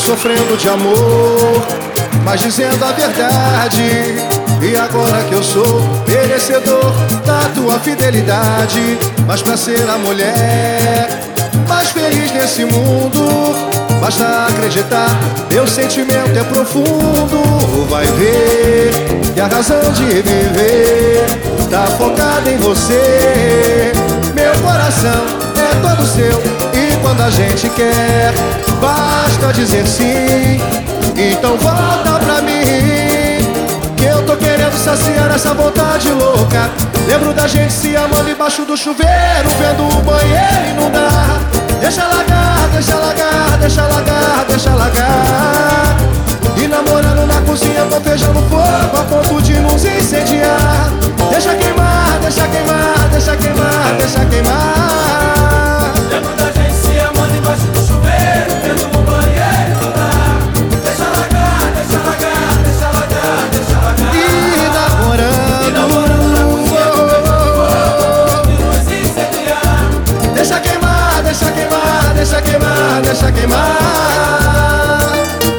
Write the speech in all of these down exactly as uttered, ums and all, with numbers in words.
sofrendo de amor, mas dizendo a verdade. E agora que eu sou merecedor da tua fidelidade, mas pra ser a mulher mais feliz nesse mundo, basta acreditar, meu sentimento é profundo. Vai ver que a razão de viver tá focada em você. Meu coração é todo seu, e quando a gente quer, basta dizer sim. Então volta pra mim, que eu tô querendo saciar essa vontade louca. Lembro da gente se amando embaixo do chuveiro, vendo o banheiro inundar. Deixa largar, deixa largar, deixa largar, deixa largar. E namorando na cozinha com feijão no fogo, a ponto de nos incendiar. Deixa queimar, deixa queimar, deixa queimar, deixa queimar. Lembro da gente se amando embaixo do chuveiro, vendo o banheiro inundar. Deixa largar, deixa largar, deixa largar, deixa largar. E namorando, e namorando na cozinha com feijão no fogo, a ponto de nos incendiar. deixa queimar, deixa queimar, deixa queimar, deixa queimar.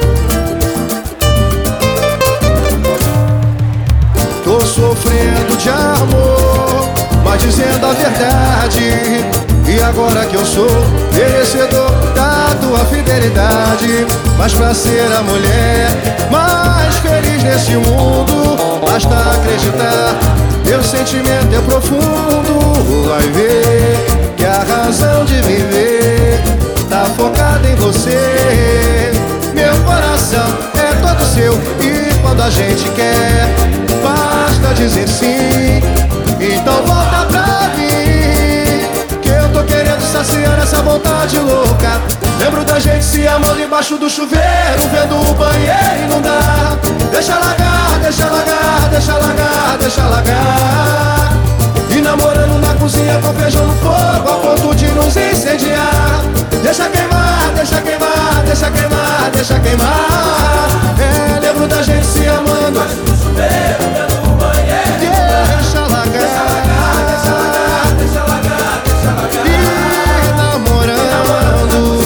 Tô sofrendo de amor, mas dizendo a verdade. E agora que eu sou merecedor da tua fidelidade, mas pra ser a mulher mais feliz nesse mundo, basta acreditar, meu sentimento é profundo. Vai ver que a razão de viver tá focada em você. Meu coração é todo seu, e quando a gente quer, basta dizer sim. Então volta pra mim, que eu tô querendo saciar essa vontade louca. Lembro da gente se amando embaixo do chuveiro, vendo o banheiro inundar. Deixa largar, deixa largar, deixa largar, deixa largar. E namorando na cozinha com feijão no fogo, a ponto de nos incendiar. Deixa queimar, deixa queimar, deixa queimar, deixa queimar. É, lembro da gente se amando embaixo do chuveiro, vendo o banheiro inundar. Deixa largar, deixa largar, deixa largar, deixa largar. e namorando,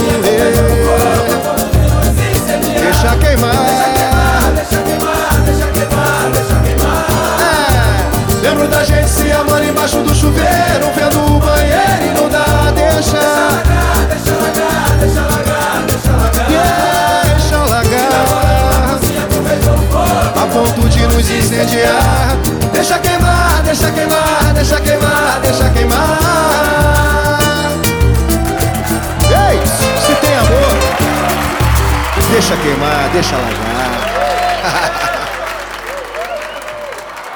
é, deixa queimar, Deixa queimar, deixa queimar, deixa queimar. é, lembro da gente se amando embaixo do chuveiro, vendo o banheiro inundar. Deixa, Deixa largar, deixa largar, deixa largar. deixa largar, a ponto de nos incendiar. Deixa queimar, deixa queimar, deixa queimar, deixa queimar. Ei, se tem amor, deixa queimar, deixa largar.